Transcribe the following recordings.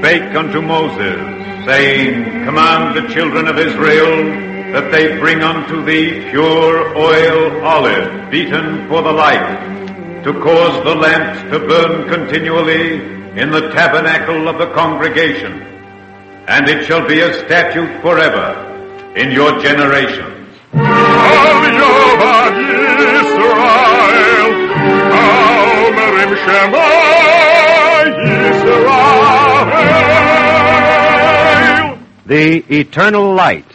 spake unto Moses, saying, Command the children of Israel that they bring unto thee pure oil olive, beaten for the light, to cause the lamps to burn continually in the tabernacle of the congregation. And it shall be a statute forever in your generations. The Eternal Light.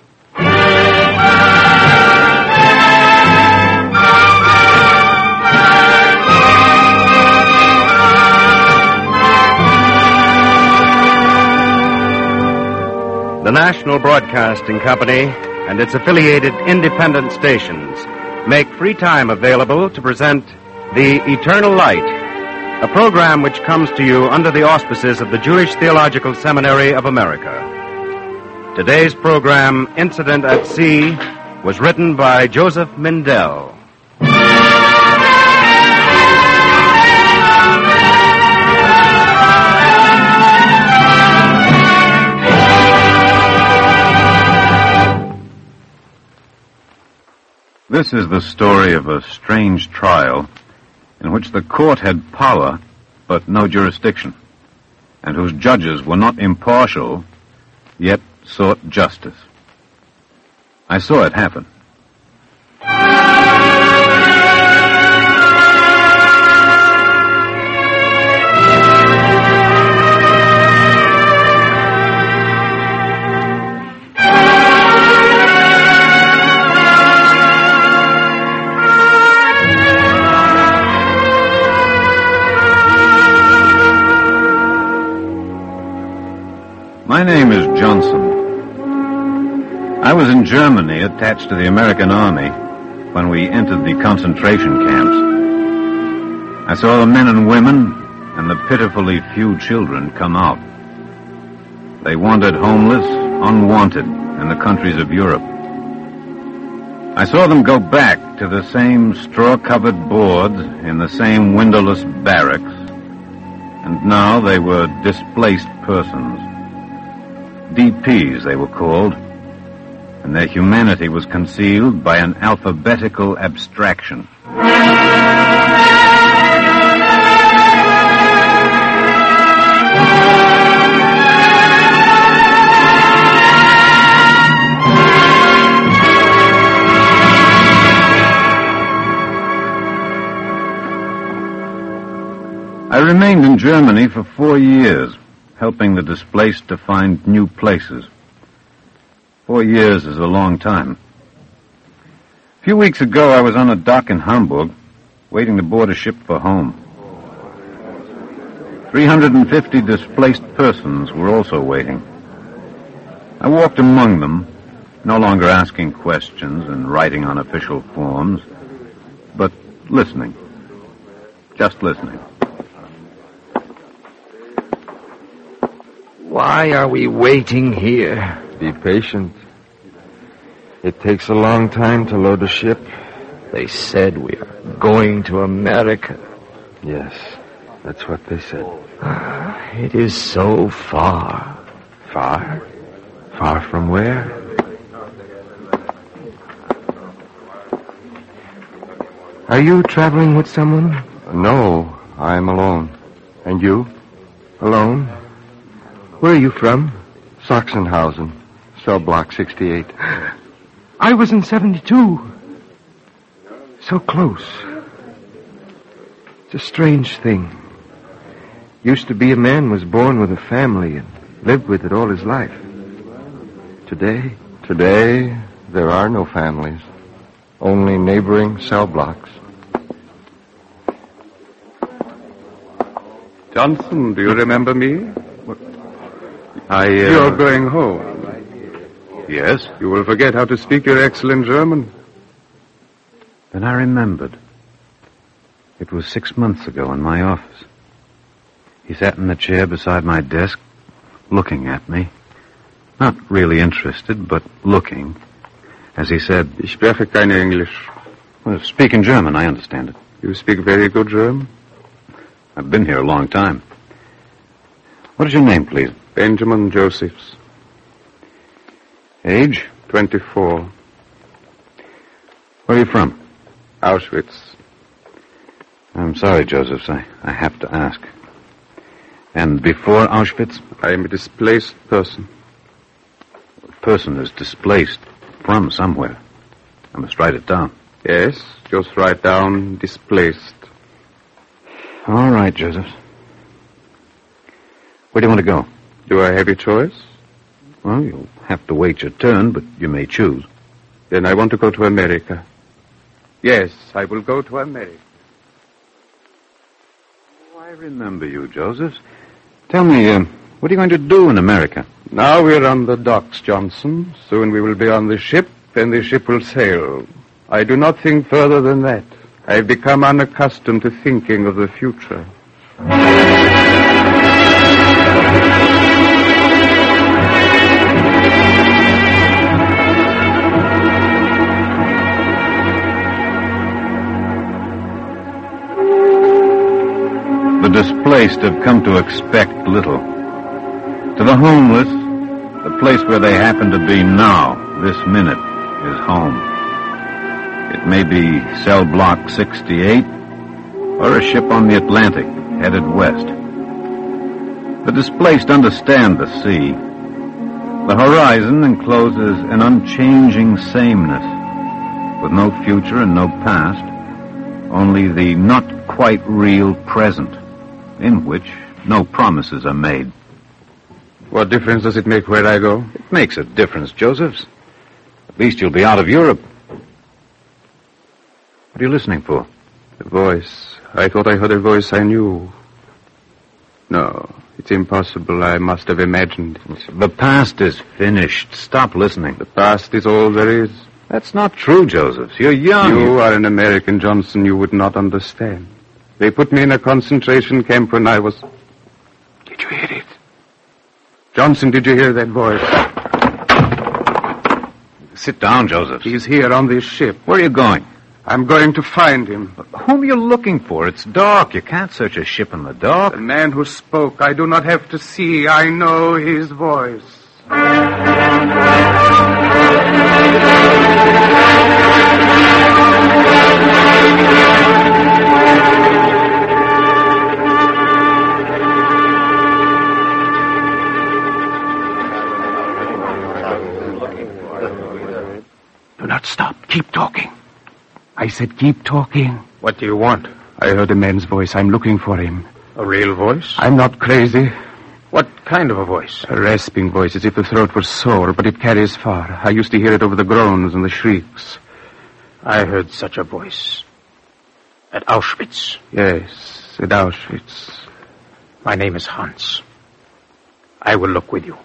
The National Broadcasting Company and its affiliated independent stations make free time available to present The Eternal Light, a program which comes to you under the auspices of the Jewish Theological Seminary of America. Today's program, Incident at Sea, was written by Joseph Mindell. This is the story of a strange trial in which the court had power but no jurisdiction, and whose judges were not impartial, yet sought justice. I saw it happen. My name is Johnson. I was in Germany attached to the American Army when we entered the concentration camps. I saw the men and women and the pitifully few children come out. They wandered homeless, unwanted in the countries of Europe. I saw them go back to the same straw-covered boards in the same windowless barracks, and now they were displaced persons. DPs, they were called, and their humanity was concealed by an alphabetical abstraction. I remained in Germany for 4 years, helping the displaced to find new places. 4 years is a long time. A few weeks ago, I was on a dock in Hamburg, waiting to board a ship for home. 350 displaced persons were also waiting. I walked among them, no longer asking questions and writing on official forms, but listening. Just listening. Why are we waiting here? Be patient. It takes a long time to load a ship. They said we are going to America. Yes, that's what they said. It is so far. Far? Far from where? Are you traveling with someone? No, I'm alone. And you? Alone? Where are you from? Sachsenhausen, cell block 68. I was in 72. So close. It's a strange thing. Used to be a man was born with a family and lived with it all his life. Today? Today, there are no families. Only neighboring cell blocks. Johnson, do you remember me? You're going home. Yes? You will forget how to speak your excellent German. Then I remembered. It was 6 months ago in my office. He sat in the chair beside my desk, looking at me. Not really interested, but looking. As he said, Ich spreche kein Englisch. Well, speak in German, I understand it. You speak very good German? I've been here a long time. What is your name, please? Benjamin Josephs. Age? 24. Where are you from? Auschwitz. I'm sorry, Josephs. I have to ask. And before Auschwitz? I am a displaced person. A person is displaced from somewhere. I must write it down. Yes, just write down displaced. All right, Josephs. Where do you want to go? Do I have a choice? Well, you'll have to wait your turn, but you may choose. Then I want to go to America. Yes, I will go to America. Oh, I remember you, Josephs. Tell me, what are you going to do in America? Now we're on the docks, Johnson. Soon we will be on the ship, and the ship will sail. I do not think further than that. I've become unaccustomed to thinking of the future. The displaced have come to expect little. To the homeless, the place where they happen to be now, this minute, is home. It may be cell block 68 or a ship on the Atlantic headed west. The displaced understand the sea. The horizon encloses an unchanging sameness, with no future and no past, only the not quite real present, in which no promises are made. What difference does it make where I go? It makes a difference, Josephs. At least you'll be out of Europe. What are you listening for? The voice. I thought I heard a voice I knew. No, it's impossible. I must have imagined it. The past is finished. Stop listening. The past is all there is. That's not true, Josephs. You're young. You are an American, Johnson. You would not understand. They put me in a concentration camp when I was... Did you hear it? Johnson, did you hear that voice? Sit down, Josephs. He's here on this ship. Where are you going? I'm going to find him. Whom are you looking for? It's dark. You can't search a ship in the dark. The man who spoke. I do not have to see. I know his voice. Do not stop. Keep talking. I said keep talking. What do you want? I heard a man's voice. I'm looking for him. A real voice? I'm not crazy. What kind of a voice? A rasping voice, as if the throat were sore, but it carries far. I used to hear it over the groans and the shrieks. I heard such a voice. At Auschwitz. Yes, at Auschwitz. My name is Hans. I will look with you.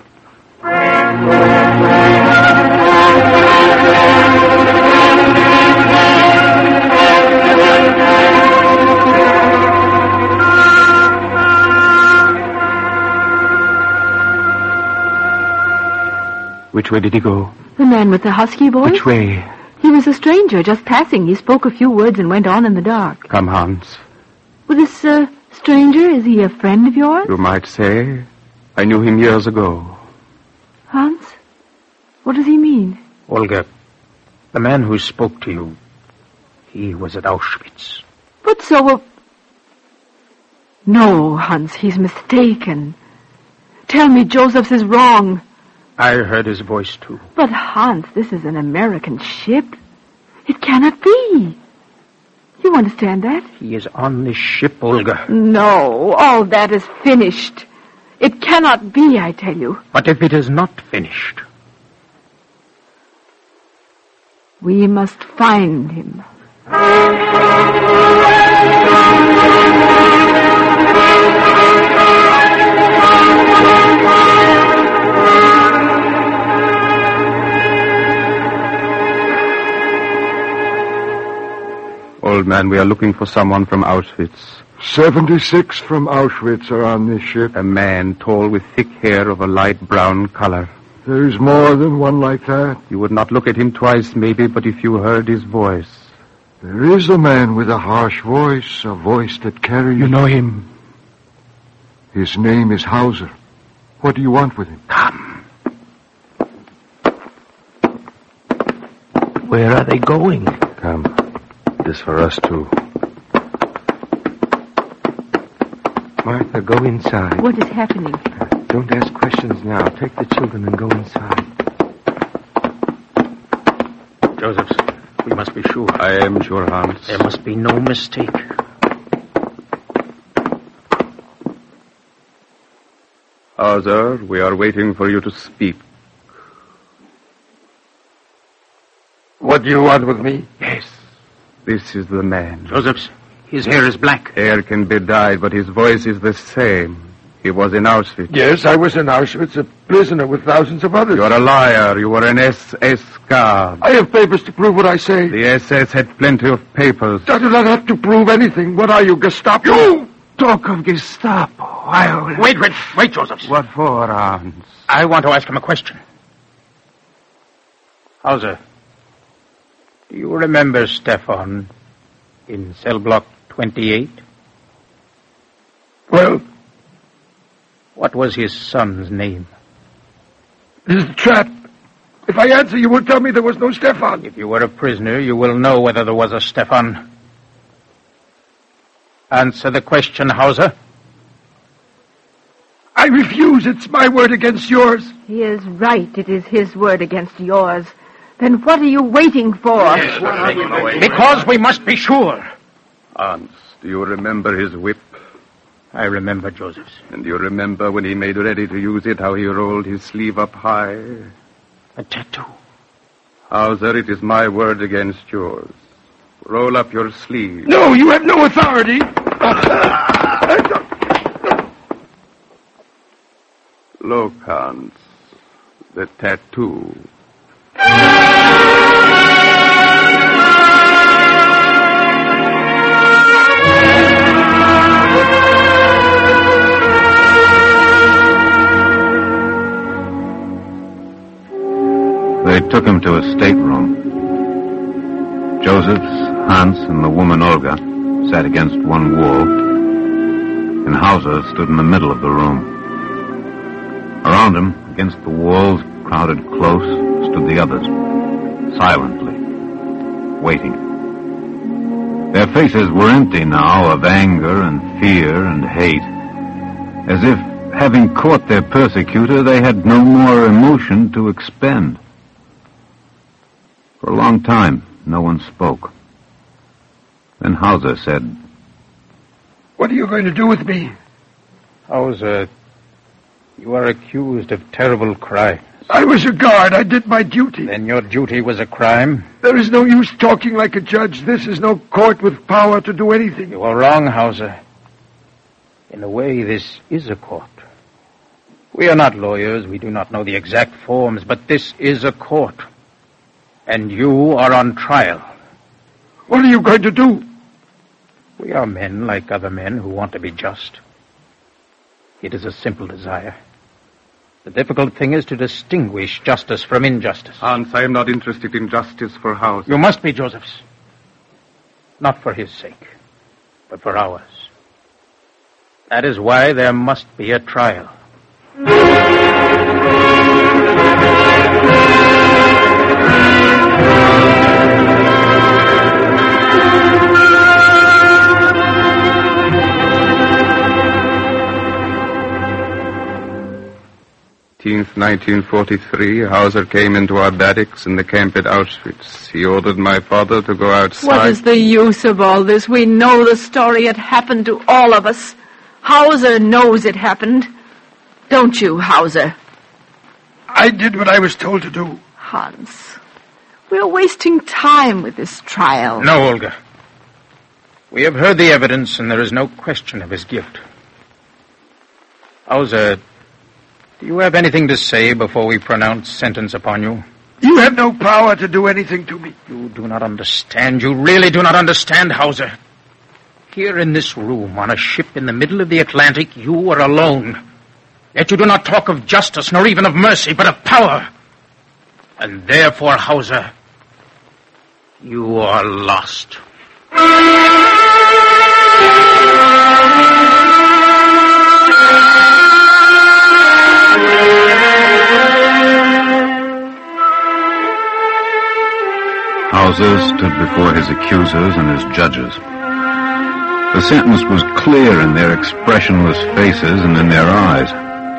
Which way did he go? The man with the husky voice? Which way? He was a stranger, just passing. He spoke a few words and went on in the dark. Come, Hans. Well, this, stranger, is he a friend of yours? You might say. I knew him years ago. Hans? What does he mean? Olga, the man who spoke to you, he was at Auschwitz. But so... No, Hans, he's mistaken. Tell me Josephs is wrong. I heard his voice, too. But, Hans, this is an American ship. It cannot be. You understand that? He is on this ship, Olga. No, all that is finished. It cannot be, I tell you. But if it is not finished? We must find him. Old man, we are looking for someone from Auschwitz. 76 from Auschwitz are on this ship. A man tall with thick hair of a light brown color. There's more than one like that. You would not look at him twice, maybe, but if you heard his voice. There is a man with a harsh voice, a voice that carries... You know him? His name is Hauser. What do you want with him? Come. Where are they going? Come. It is for us too. Martha, go inside. What is happening? Don't ask questions now. Take the children and go inside. Josephs, we must be sure. I am sure, Hans. There must be no mistake. Hauser, we are waiting for you to speak. What do you want with me? Yes. This is the man. Josephs, his hair is black. Hair can be dyed, but his voice is the same. He was in Auschwitz. Yes, I was in Auschwitz, a prisoner with thousands of others. You are a liar. You were an SS guard. I have papers to prove what I say. The SS had plenty of papers. I do not have to prove anything. What are you, Gestapo? You talk of Gestapo. Wait, Josephs. What for, Hans? I want to ask him a question. Hauser, do you remember Stefan in cell block 28? Well, what was his son's name? this is a trap. If I answer, you will tell me there was no Stefan. If you were a prisoner, you will know whether there was a Stefan. Answer the question, Hauser. I refuse. It's my word against yours. He is right. It is his word against yours. Then what are you waiting for? Because we must be sure. Hans, do you remember his whip? I remember, Josephs. And you remember when he made ready to use it, how he rolled his sleeve up high? A tattoo. Hauser, it is my word against yours. Roll up your sleeve. No, you have no authority. Look, Hans. The tattoo. They took him to a stateroom. Josephs, Hans, and the woman Olga sat against one wall, and Hauser stood in the middle of the room. Around him, against the walls, crowded close, stood the others, silently, waiting. Their faces were empty now of anger and fear and hate, as if, having caught their persecutor, they had no more emotion to expend. For a long time, no one spoke. Then Hauser said, What are you going to do with me? Hauser, you are accused of terrible crimes. I was a guard. I did my duty. Then your duty was a crime? There is no use talking like a judge. This is no court with power to do anything. You are wrong, Hauser. In a way, this is a court. We are not lawyers. We do not know the exact forms, but this is a court. And you are on trial. What are you going to do? We are men like other men who want to be just. It is a simple desire. The difficult thing is to distinguish justice from injustice. Hans, I am not interested in justice for Hauser. You must be, Josephs. Not for his sake, but for ours. That is why there must be a trial. 1943, Hauser came into our barracks in the camp at Auschwitz. He ordered my father to go outside. What is the use of all this? We know the story. It happened to all of us. Hauser knows it happened. Don't you, Hauser? I did what I was told to do. Hans, we're wasting time with this trial. No, Olga. We have heard the evidence, and there is no question of his guilt. Hauser, do you have anything to say before we pronounce sentence upon you? You have no power to do anything to me. You do not understand. You really do not understand, Hauser. Here in this room, on a ship in the middle of the Atlantic, you are alone. Yet you do not talk of justice, nor even of mercy, but of power. And therefore, Hauser, you are lost. Hauser stood before his accusers and his judges. The sentence was clear in their expressionless faces and in their eyes.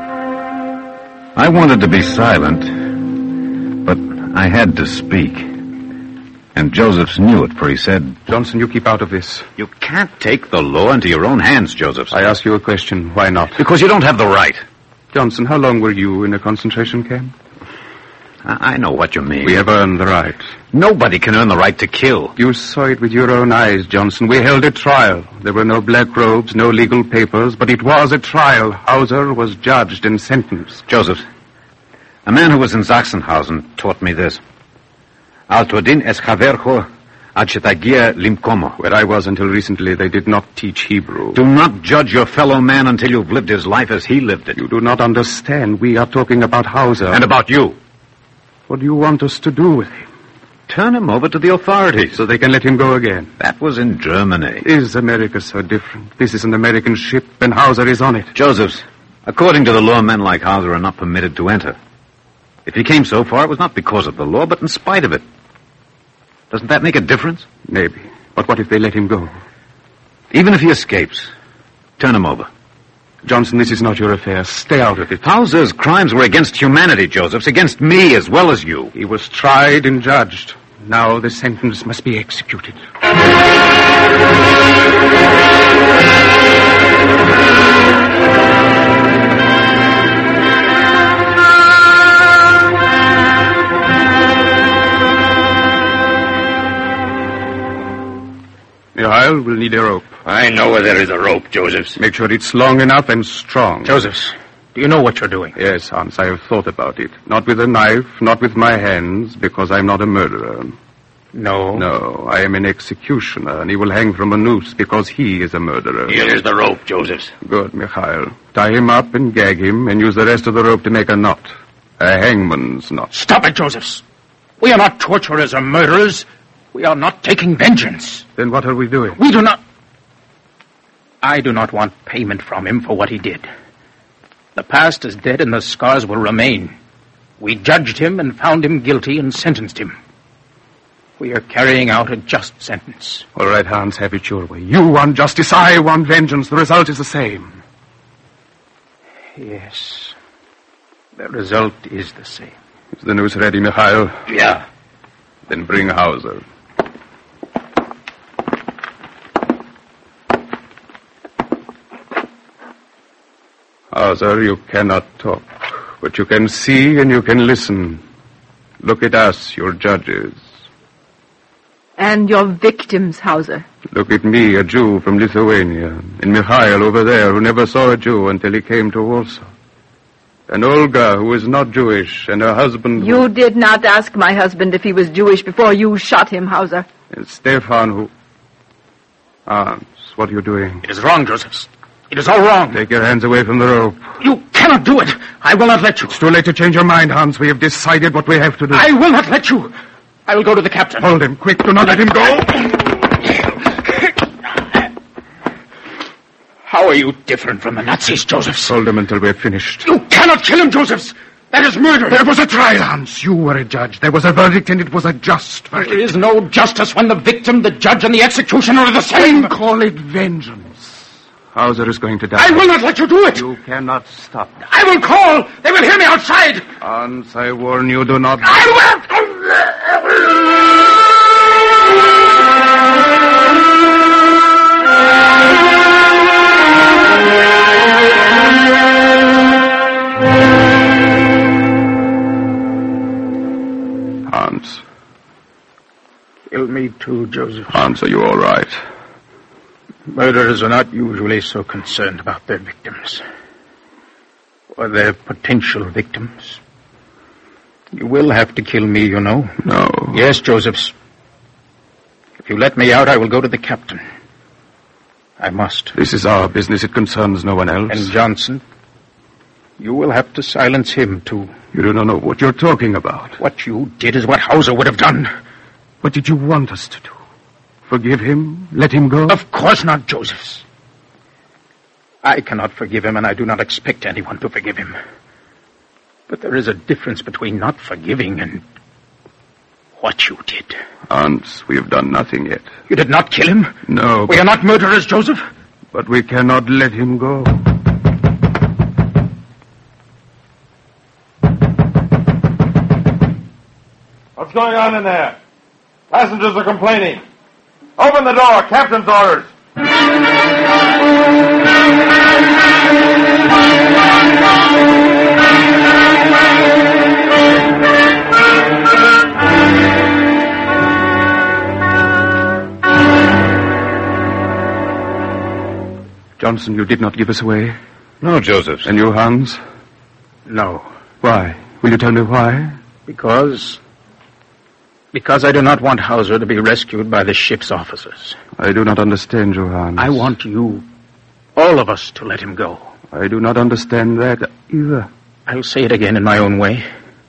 I wanted to be silent, but I had to speak. And Josephs knew it, for he said, Johnson, you keep out of this. You can't take the law into your own hands, Josephs. I ask you a question. Why not? Because you don't have the right. Johnson, how long were you in a concentration camp? I know what you mean. We have earned the right. Nobody can earn the right to kill. You saw it with your own eyes, Johnson. We held a trial. There were no black robes, no legal papers, but it was a trial. Hauser was judged and sentenced. Josephs, a man who was in Sachsenhausen taught me this. Altodin es havercho achetagia limcomo. Where I was until recently, they did not teach Hebrew. Do not judge your fellow man until you've lived his life as he lived it. You do not understand. We are talking about Hauser. And about you. What do you want us to do with him? Turn him over to the authorities. So they can let him go again. That was in Germany. Is America so different? This is an American ship, and Hauser is on it. Josephs, according to the law, men like Hauser are not permitted to enter. If he came so far, it was not because of the law, but in spite of it. Doesn't that make a difference? Maybe. But what if they let him go? Even if he escapes, turn him over. Johnson, this is not your affair. Stay out of it. Hauser's crimes were against humanity, Josephs, against me as well as you. He was tried and judged. Now the sentence must be executed. Mihail will need a rope. I know where there is a rope, Josephs. Make sure it's long enough and strong. Josephs, do you know what you're doing? Yes, Hans, I have thought about it. Not with a knife, not with my hands, because I'm not a murderer. No? No, I am an executioner, and he will hang from a noose because he is a murderer. Here is the rope, Josephs. Good, Mikhail. Tie him up and gag him, and use the rest of the rope to make a knot. A hangman's knot. Stop it, Josephs. We are not torturers or murderers. We are not taking vengeance. Then what are we doing? We do not... I do not want payment from him for what he did. The past is dead and the scars will remain. We judged him and found him guilty and sentenced him. We are carrying out a just sentence. All right, Hans, have it your way. You want justice, I want vengeance. The result is the same. Yes. The result is the same. Is the noose ready, Mikhail? Yeah. Then bring Hauser. Hauser, you cannot talk, but you can see and you can listen. Look at us, your judges. And your victims, Hauser. Look at me, a Jew from Lithuania, and Mikhail over there, who never saw a Jew until he came to Warsaw. And Olga, who is not Jewish, and her husband... You did not ask my husband if he was Jewish before you shot him, Hauser. And Stefan, who... Hans, what are you doing? It is wrong, Josephs. It is all wrong. Take your hands away from the rope. You cannot do it. I will not let you. It's too late to change your mind, Hans. We have decided what we have to do. I will not let you. I will go to the captain. Hold him, quick. Do not let him go. How are you different from the Nazis, Josephs? Hold him until we're finished. You cannot kill him, Josephs. That is murder. There was a trial, Hans. You were a judge. There was a verdict, and it was a just verdict. There is no justice when the victim, the judge, and the executioner are the same. Call it vengeance. Hauser is going to die. I will not let you do it. You cannot stop. I will call. They will hear me outside. Hans, I warn you, do not... I will. Hans. Kill me too, Joseph. Hans, are you all right? Murderers are not usually so concerned about their victims. Or their potential victims. You will have to kill me, you know. No. Yes, Josephs. If you let me out, I will go to the captain. I must. This is our business. It concerns no one else. And Johnson, you will have to silence him, too. You do not know what you're talking about. What you did is what Hauser would have done. What did you want us to do? Forgive him? Let him go? Of course not, Josephs. I cannot forgive him, and I do not expect anyone to forgive him. But there is a difference between not forgiving and what you did. Hans, we have done nothing yet. You did not kill him? No. We are not murderers, Joseph. But we cannot let him go. What's going on in there? Passengers are complaining. Open the door. Captain's orders. Johnson, you did not give us away. No, Joseph. And you, Hans? No. Why? Will you tell me why? Because I do not want Hauser to be rescued by the ship's officers. I do not understand you, Hans. I want you, all of us, to let him go. I do not understand that either. I'll say it again in my own way.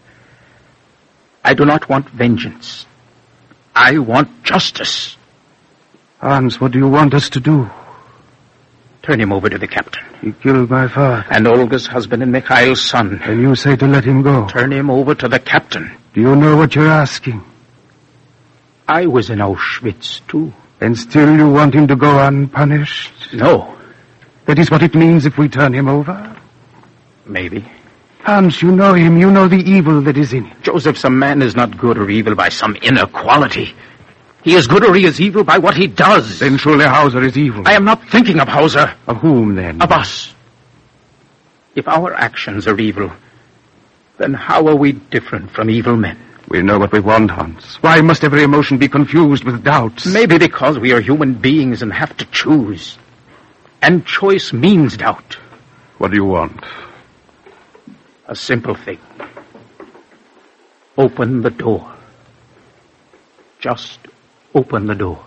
I do not want vengeance. I want justice. Hans, what do you want us to do? Turn him over to the captain. He killed my father. And Olga's husband and Mikhail's son. And you say to let him go? Turn him over to the captain. Do you know what you're asking? I was in Auschwitz, too. And still you want him to go unpunished? No. That is what it means if we turn him over? Maybe. Hans, you know him. You know the evil that is in him. Joseph, some man is not good or evil by some inner quality. He is good or he is evil by what he does. Then surely Hauser is evil. I am not thinking of Hauser. Of whom, then? Of us. If our actions are evil, then how are we different from evil men? We know what we want, Hans. Why must every emotion be confused with doubts? Maybe because we are human beings and have to choose. And choice means doubt. What do you want? A simple thing. Open the door. Just open the door.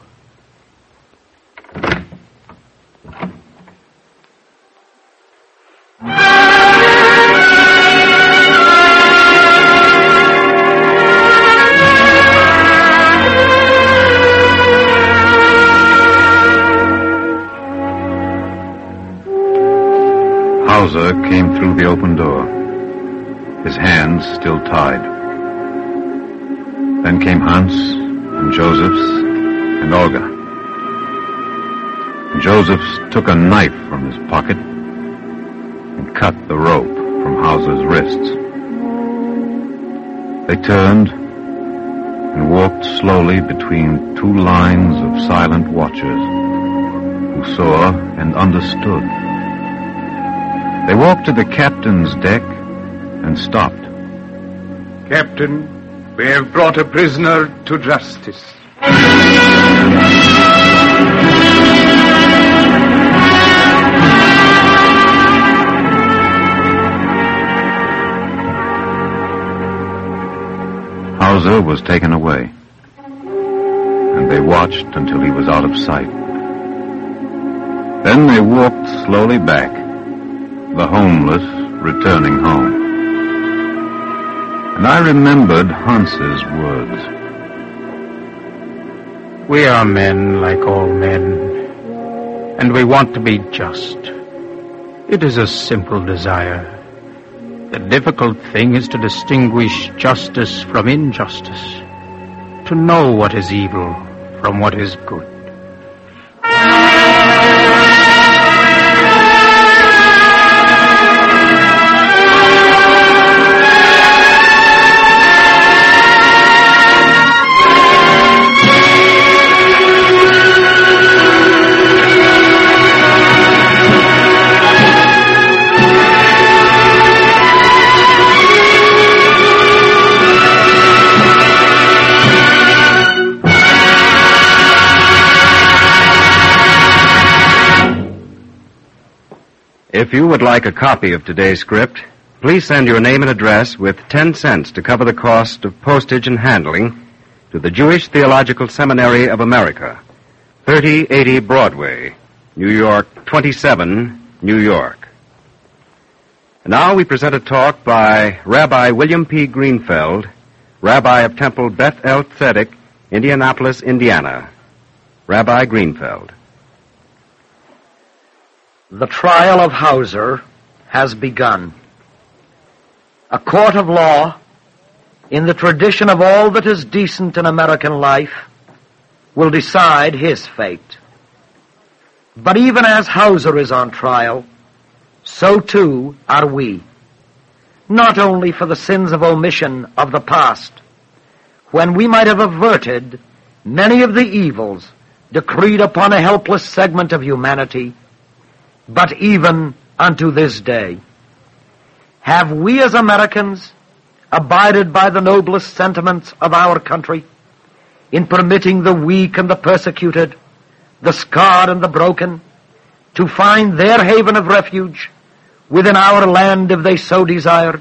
Hauser came through the open door, his hands still tied. Then came Hans and Joseph's and Olga. And Joseph's took a knife from his pocket and cut the rope from Hauser's wrists. They turned and walked slowly between two lines of silent watchers who saw and understood. They walked to the captain's deck and stopped. Captain, we have brought a prisoner to justice. Hauser was taken away, and they watched until he was out of sight. Then they walked slowly back, the homeless returning home. And I remembered Hans's words. We are men like all men, and we want to be just. It is a simple desire. The difficult thing is to distinguish justice from injustice, to know what is evil from what is good. If you would like a copy of today's script, please send your name and address with 10 cents to cover the cost of postage and handling to the Jewish Theological Seminary of America, 3080 Broadway, New York 27, New York. And now we present a talk by Rabbi William P. Greenfeld, Rabbi of Temple Beth El Tzedek, Indianapolis, Indiana. Rabbi Greenfeld. The trial of Hauser has begun. A court of law in the tradition of all that is decent in American life, will decide his fate. But even as Hauser is on trial, so too are we, not only for the sins of omission of the past, when we might have averted many of the evils decreed upon a helpless segment of humanity, but even unto this day. Have we as Americans abided by the noblest sentiments of our country in permitting the weak and the persecuted, the scarred and the broken, to find their haven of refuge within our land if they so desired?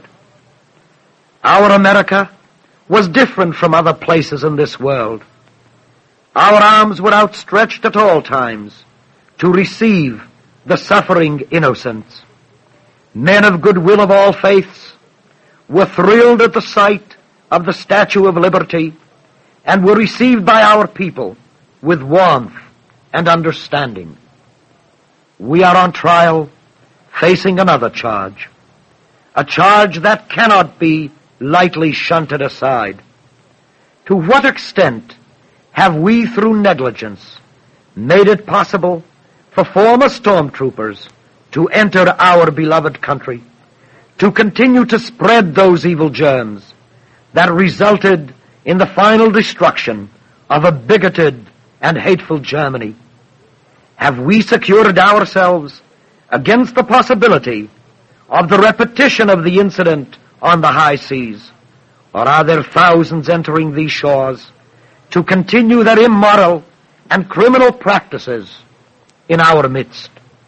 Our America was different from other places in this world. Our arms were outstretched at all times to receive the suffering innocents. Men of goodwill of all faiths were thrilled at the sight of the Statue of Liberty and were received by our people with warmth and understanding. We are on trial facing another charge, a charge that cannot be lightly shunted aside. To what extent have we, through negligence, made it possible for former stormtroopers to enter our beloved country, to continue to spread those evil germs that resulted in the final destruction of a bigoted and hateful Germany? Have we secured ourselves against the possibility of the repetition of the incident on the high seas? Or are there thousands entering these shores to continue their immoral and criminal practices in our midst?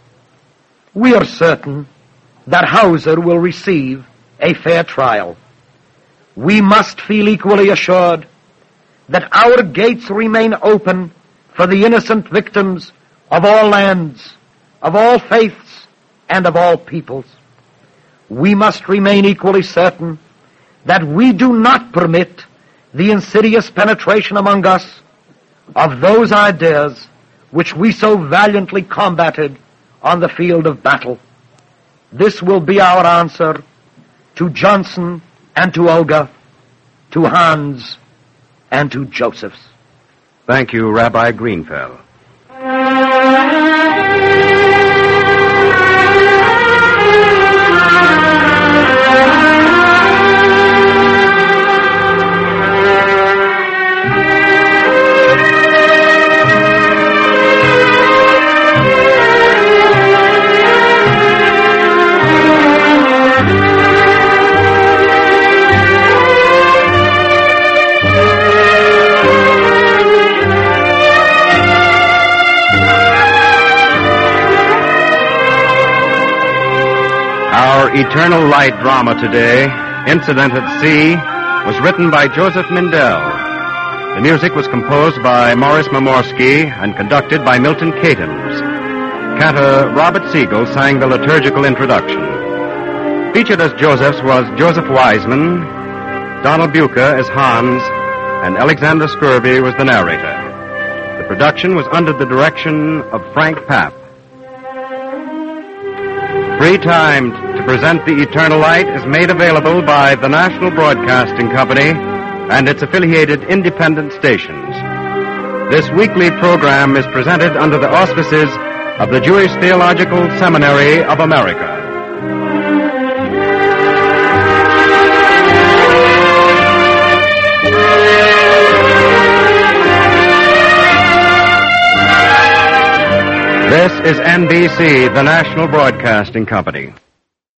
We are certain that Hauser will receive a fair trial. We must feel equally assured that our gates remain open for the innocent victims of all lands, of all faiths, and of all peoples. We must remain equally certain that we do not permit the insidious penetration among us of those ideas which we so valiantly combated on the field of battle. This will be our answer to Johnson and to Olga, to Hans and to Josephs. Thank you, Rabbi Greenfeld. Eternal Light drama today, Incident at Sea, was written by Joseph Mindell. The music was composed by Morris Momorsky and conducted by Milton Catons. Cantor Robert Siegel sang the liturgical introduction. Featured as Josephs was Joseph Wiseman, Donald Buca as Hans, and Alexander Scurvy was the narrator. The production was under the direction of Frank Papp. Free time to present the Eternal Light is made available by the National Broadcasting Company and its affiliated independent stations. This weekly program is presented under the auspices of the Jewish Theological Seminary of America. This is NBC, the National Broadcasting Company.